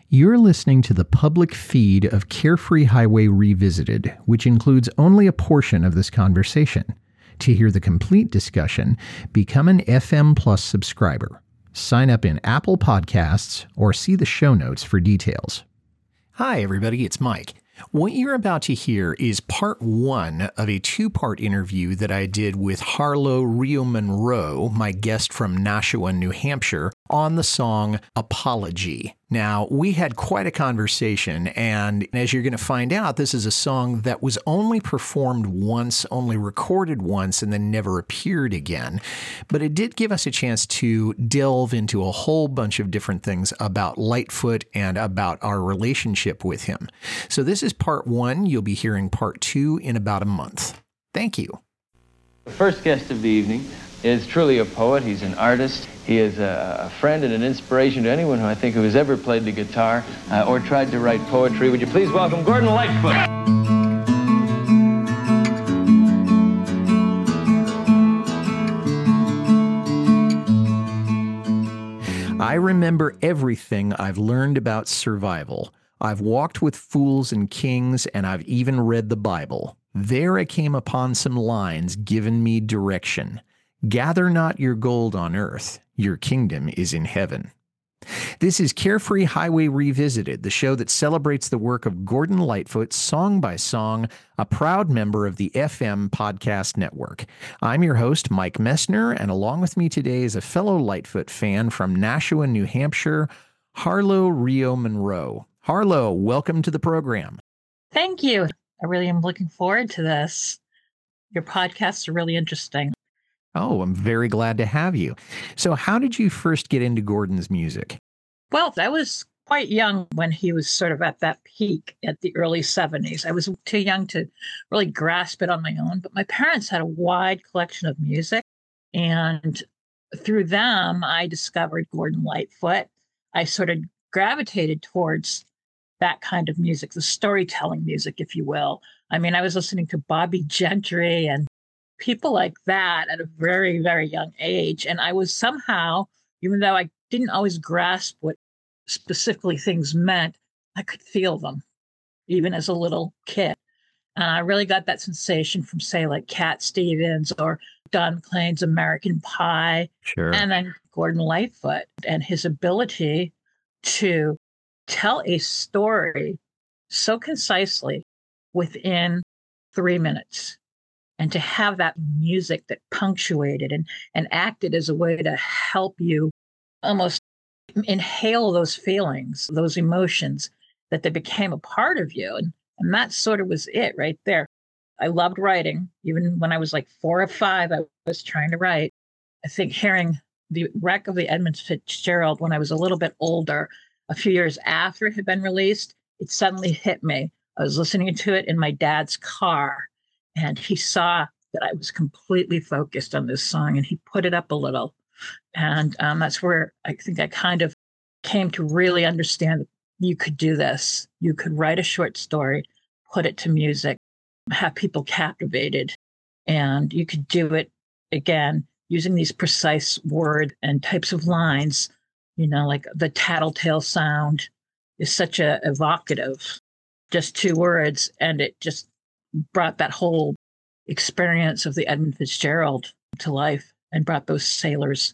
You're listening to the public feed of Carefree Highway Revisited, which includes only a portion of this conversation. To hear the complete discussion, become an FM Plus subscriber. Sign up in Apple Podcasts or see the show notes for details. Hi, everybody. It's Mike. What you're about to hear is part one of a two-part interview that I did with Harlow Rio Monroe, my guest from Nashua, New Hampshire, on the song Apology. Now, we had quite a conversation, and as you're going to find out, this is a song that was only performed once, only recorded once, and then never appeared again. But it did give us a chance to delve into a whole bunch of different things about Lightfoot and about our relationship with him. So this is part one. You'll be hearing part two in about a month. Thank you. The first guest of the evening is truly a poet. He's an artist. He is a friend and an inspiration to anyone who I think who has ever played the guitar or tried to write poetry. Would you please welcome Gordon Lightfoot? I remember everything I've learned about survival. I've walked with fools and kings, and I've even read the Bible. There I came upon some lines giving me direction. Gather not your gold on earth. Your kingdom is in heaven. This is Carefree Highway Revisited, the show that celebrates the work of Gordon Lightfoot song by song, a proud member of the FM Podcast Network. I'm your host, Mike Messner, and along with me today is a fellow Lightfoot fan from Nashua, New Hampshire, Harlow Rio Monroe. Harlow, welcome to the program. Thank you. I really am looking forward to this. Your podcasts are really interesting. Oh, I'm very glad to have you. So how did you first get into Gordon's music? Well, I was quite young when he was sort of at that peak at the early 70s. I was too young to really grasp it on my own, but my parents had a wide collection of music. And through them, I discovered Gordon Lightfoot. I sort of gravitated towards that kind of music, the storytelling music, if you will. I mean, I was listening to Bobby Gentry and people like that at a very, very young age. And I was somehow, even though I didn't always grasp what specifically things meant, I could feel them, even as a little kid. And I really got that sensation from, say, like Cat Stevens or Don McLean's American Pie. Sure. And then Gordon Lightfoot and his ability to tell a story so concisely within 3 minutes. And to have that music that punctuated and acted as a way to help you almost inhale those feelings, those emotions, that they became a part of you. And that sort of was it right there. I loved writing. Even when I was like 4 or 5, I was trying to write. I think hearing the wreck of the Edmund Fitzgerald when I was a little bit older, a few years after it had been released, it suddenly hit me. I was listening to it in my dad's car. And he saw that I was completely focused on this song, and he put it up a little. And that's where I think I kind of came to really understand that you could do this. You could write a short story, put it to music, have people captivated, and you could do it, again, using these precise word and types of lines, you know, like the tattletale sound is such a evocative, just 2 words, and it just brought that whole experience of the Edmund Fitzgerald to life and brought those sailors'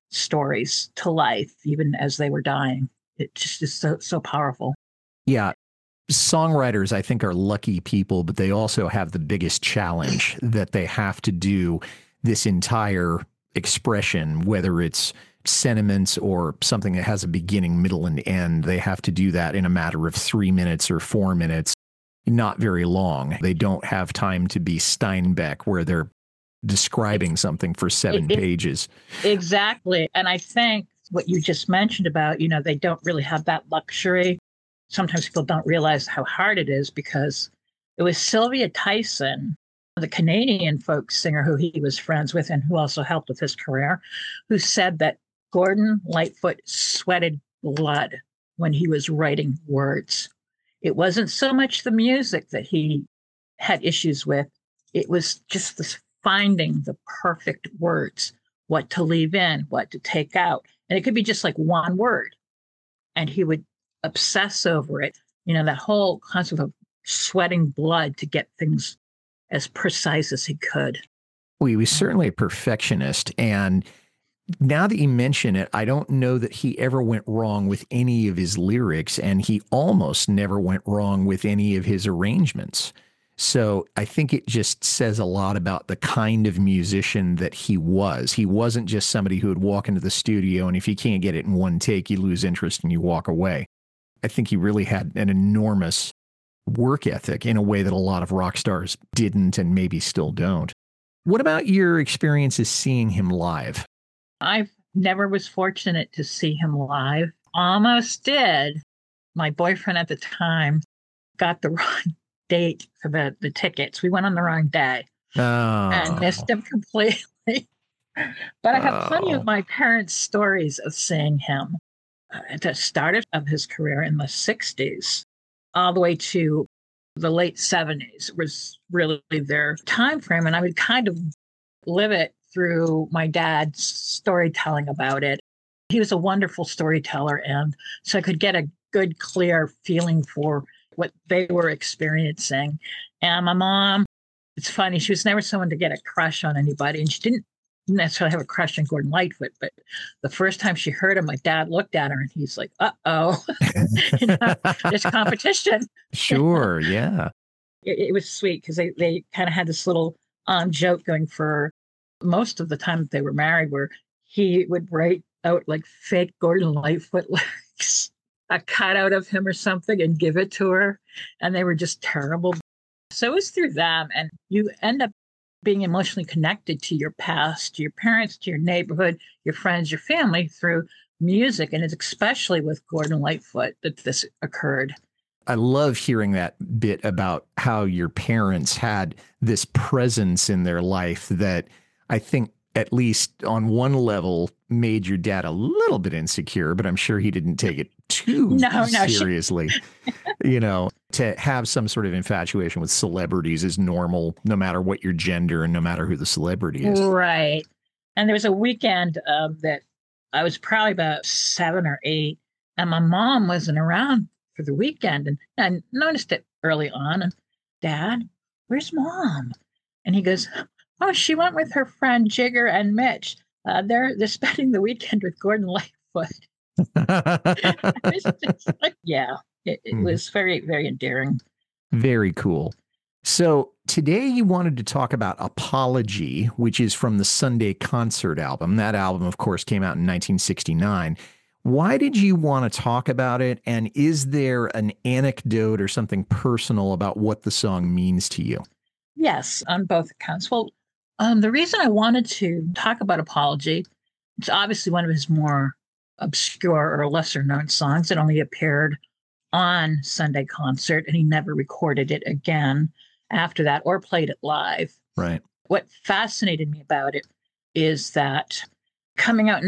stories to life, even as they were dying. It just is so powerful. Yeah. Songwriters, I think, are lucky people, but they also have the biggest challenge that they have to do this entire expression, whether it's sentiments or something that has a beginning, middle, and end. They have to do that in a matter of 3 minutes or 4 minutes. Not very long. They don't have time to be Steinbeck where they're describing something for 7 pages. Exactly. And I think what you just mentioned about, you know, they don't really have that luxury. Sometimes people don't realize how hard it is because it was Sylvia Tyson, the Canadian folk singer who he was friends with and who also helped with his career, who said that Gordon Lightfoot sweated blood when he was writing words. It wasn't so much the music that he had issues with. It was just this finding the perfect words, what to leave in, what to take out. And it could be just like one word. And he would obsess over it. You know, that whole concept of sweating blood to get things as precise as he could. Well, he was certainly a perfectionist. And now that you mention it, I don't know that he ever went wrong with any of his lyrics, and he almost never went wrong with any of his arrangements. So I think it just says a lot about the kind of musician that he was. He wasn't just somebody who would walk into the studio, and if you can't get it in one take, you lose interest and you walk away. I think he really had an enormous work ethic in a way that a lot of rock stars didn't and maybe still don't. What about your experiences seeing him live? I never was fortunate to see him live. Almost did. My boyfriend at the time got the wrong date for the tickets. We went on the wrong day and missed him completely. But I have plenty of my parents' stories of seeing him at the start of his career in the 60s, all the way to the late 70s was really their time frame. And I would kind of live it through my dad's storytelling about it. He was a wonderful storyteller, and so I could get a good, clear feeling for what they were experiencing. And my mom, it's funny, she was never someone to get a crush on anybody, and she didn't necessarily have a crush on Gordon Lightfoot, but the first time she heard him, my dad looked at her and he's like, uh-oh, there's competition. Sure, yeah. It was sweet because they kind of had this little joke going for most of the time that they were married, where he would write out like fake Gordon Lightfoot lyrics, a cutout of him or something, and give it to her. And they were just terrible. So it was through them. And you end up being emotionally connected to your past, to your parents, to your neighborhood, your friends, your family through music. And it's especially with Gordon Lightfoot that this occurred. I love hearing that bit about how your parents had this presence in their life that I think, at least on one level, made your dad a little bit insecure, but I'm sure he didn't take it too seriously. You know, to have some sort of infatuation with celebrities is normal, no matter what your gender and no matter who the celebrity is. Right. And there was a weekend that I was probably about 7 or 8, and my mom wasn't around for the weekend. And I noticed it early on. And, Dad, where's Mom? And he goes, oh, she went with her friend Jigger and Mitch. They're spending the weekend with Gordon Lightfoot. It was very, very endearing. Very cool. So today you wanted to talk about Apology, which is from the Sunday Concert album. That album, of course, came out in 1969. Why did you want to talk about it? And is there an anecdote or something personal about what the song means to you? Yes, on both accounts. Well, the reason I wanted to talk about Apology, it's obviously one of his more obscure or lesser known songs. It only appeared on Sunday Concert, and he never recorded it again after that or played it live. Right. What fascinated me about it is that coming out in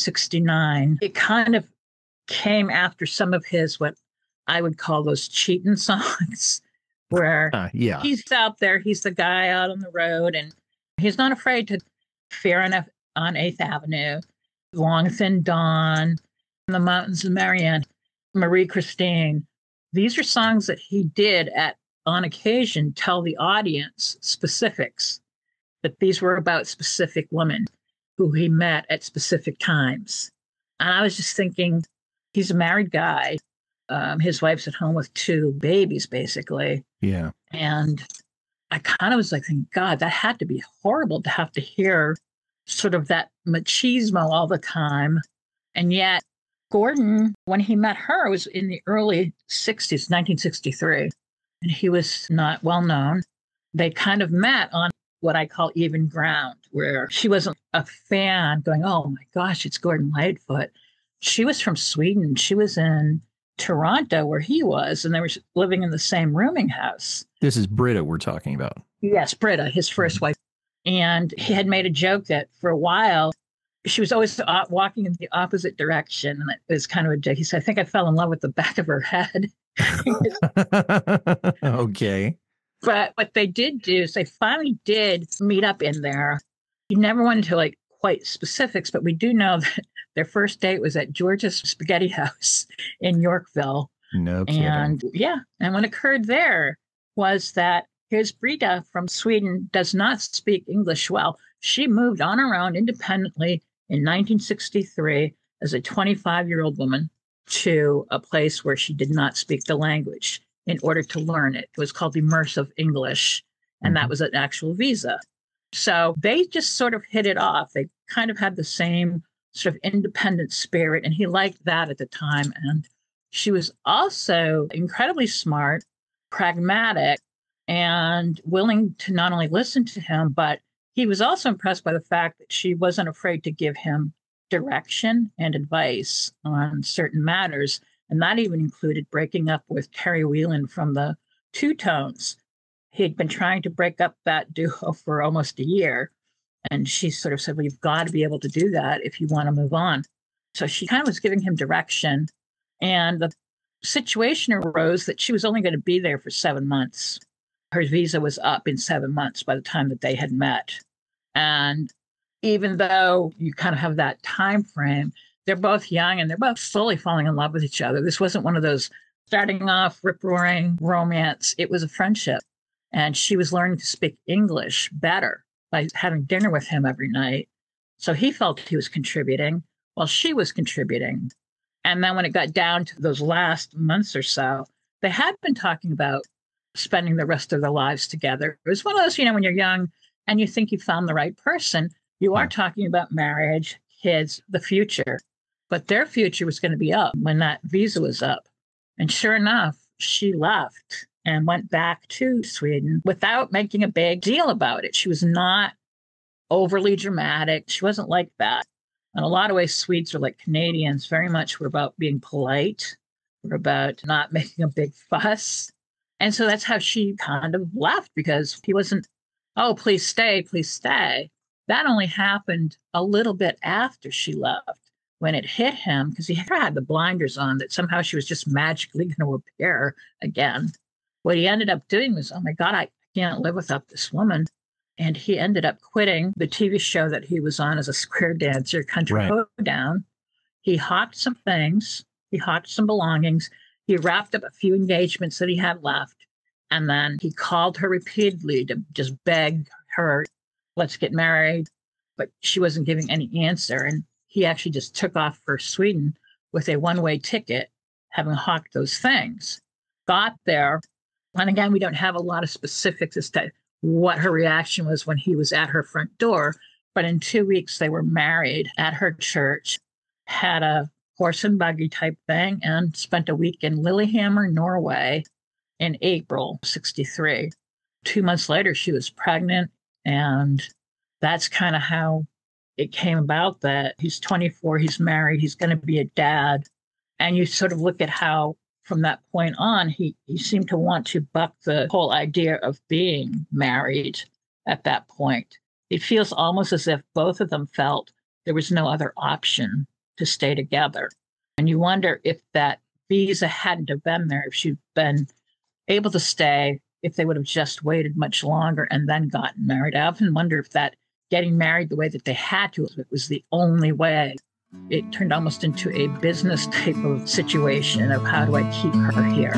1969, it kind of came after some of his, what I would call those cheating songs, where he's out there, he's the guy out on the road, and he's not afraid to Fair Enough on 8th Avenue, Long Thin Dawn, The Mountains of Marianne, Marie Christine. These are songs that he did on occasion tell the audience specifics, that these were about specific women who he met at specific times. And I was just thinking, he's a married guy. His wife's at home with 2 babies, basically. Yeah. And I kind of was like, thinking, God, that had to be horrible to have to hear sort of that machismo all the time. And yet, Gordon, when he met her, was in the early 60s, 1963, and he was not well known. They kind of met on what I call even ground, where she wasn't a fan going, oh my gosh, it's Gordon Lightfoot. She was from Sweden. She was in Toronto where he was, and they were living in the same rooming house. This is Britta we're talking about. Yes, Britta, his first wife. And he had made a joke that for a while, she was always walking in the opposite direction. And it was kind of a joke. He said, I think I fell in love with the back of her head. Okay. But what they did do is they finally did meet up in there. He never went into like quite specifics, but we do know that Their first date was at George's Spaghetti House in Yorkville. No kidding. And what occurred there was that his Brida from Sweden does not speak English well. She moved on her own independently in 1963 as a 25-year-old woman to a place where she did not speak the language in order to learn it. It was called immersive English, and that was an actual visa. So they just sort of hit it off. They kind of had the same sort of independent spirit, and he liked that at the time. And she was also incredibly smart, pragmatic, and willing to not only listen to him, but he was also impressed by the fact that she wasn't afraid to give him direction and advice on certain matters. And that even included breaking up with Terry Whelan from the Two Tones. He had been trying to break up that duo for almost a year. And she sort of said, well, you've got to be able to do that if you want to move on. So she kind of was giving him direction. And the situation arose that she was only going to be there for 7 months. Her visa was up in 7 months by the time that they had met. And even though you kind of have that time frame, they're both young and they're both slowly falling in love with each other. This wasn't one of those starting off rip-roaring romance. It was a friendship. And she was learning to speak English better by having dinner with him every night. So he felt he was contributing while she was contributing. And then when it got down to those last months or so, they had been talking about spending the rest of their lives together. It was one of those, when you're young and you think you found the right person, you are talking about marriage, kids, the future. But their future was going to be up when that visa was up. And sure enough, she left and went back to Sweden without making a big deal about it. She was not overly dramatic. She wasn't like that. In a lot of ways, Swedes are like Canadians. Very much we're about being polite. We're about not making a big fuss. And so that's how she kind of left, because he wasn't, oh, please stay, please stay. That only happened a little bit after she left, when it hit him, because he had the blinders on, that somehow she was just magically going to appear again. What he ended up doing was, oh my God, I can't live without this woman. And he ended up quitting the TV show that he was on as a square dancer, Country Hoedown. He hawked some things. He hawked some belongings. He wrapped up a few engagements that he had left. And then he called her repeatedly to just beg her, let's get married. But she wasn't giving any answer. And he actually just took off for Sweden with a one-way ticket, having hawked those things. Got there. And again, we don't have a lot of specifics as to what her reaction was when he was at her front door. But in 2 weeks, they were married at her church, had a horse and buggy type thing, and spent a week in Lillehammer, Norway in April 1963. 2 months later, she was pregnant. And that's kind of how it came about, that he's 24, he's married, he's going to be a dad. And you sort of look at how, from that point on, he seemed to want to buck the whole idea of being married at that point. It feels almost as if both of them felt there was no other option to stay together. And you wonder if that visa hadn't have been there, if she'd been able to stay, if they would have just waited much longer and then gotten married. I often wonder if that getting married the way that they had to, if it was the only way. It turned almost into a business type of situation of how do I keep her here?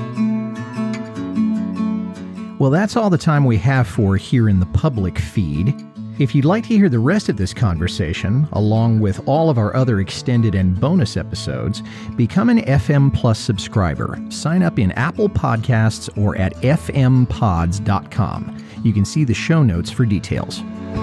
Well, that's all the time we have for here in the public feed. If you'd like to hear the rest of this conversation, along with all of our other extended and bonus episodes, become an FM Plus subscriber. Sign up in Apple Podcasts or at fmpods.com. You can see the show notes for details.